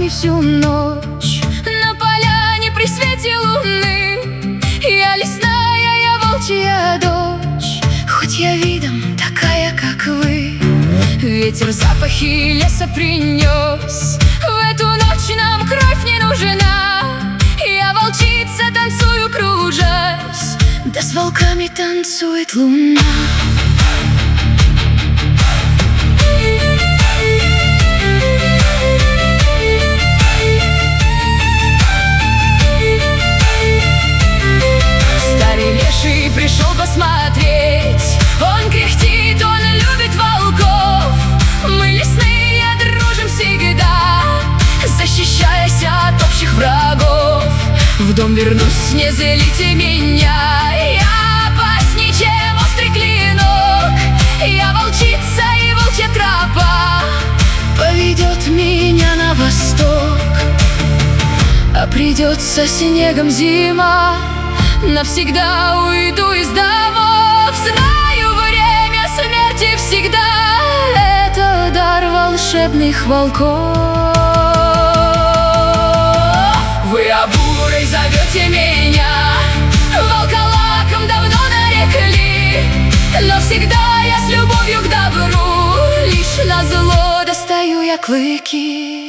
всю ночь на поляне при свете луны. Я лесная, я волчья дочь, хоть я видом такая, как вы. Ветер запахи леса принес, в эту ночь нам кровь не нужна. Я волчица, танцую, кружась, да с волками танцует луна. Старый леший пришел посмотреть, он кряхтит, он любит волков. Мы лесные дружим всегда, защищаясь от общих врагов. В дом вернусь, не злите меня, я опасней, чем острый клинок. Я волчица, и волчья тропа поведет меня на восток. А придет со снегом зима, навсегда уйду из домов. Знаю, время смерти всегда — это дар волшебных волков. Вы обурой зовете меня, волколаком давно нарекли, но всегда я с любовью к добру, лишь назло достаю я клыки.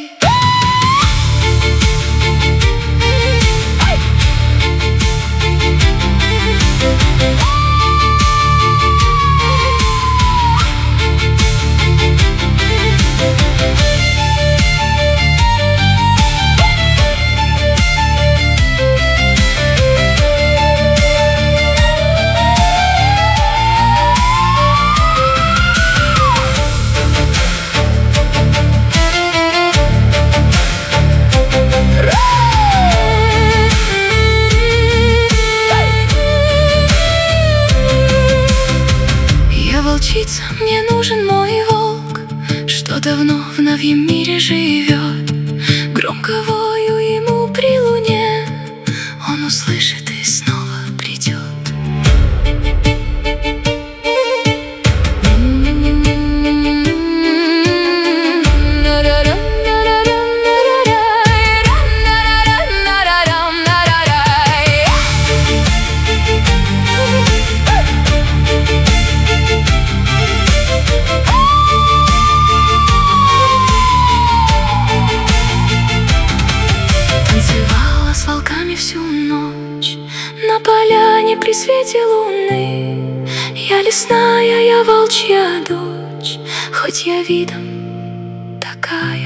Мне нужен мой волк, что давно в новьем мире живет. Громко вою ему при луне, он услышит и снова придет. Всю ночь на поляне при свете луны. Я лесная, я волчья дочь, хоть я видом такая,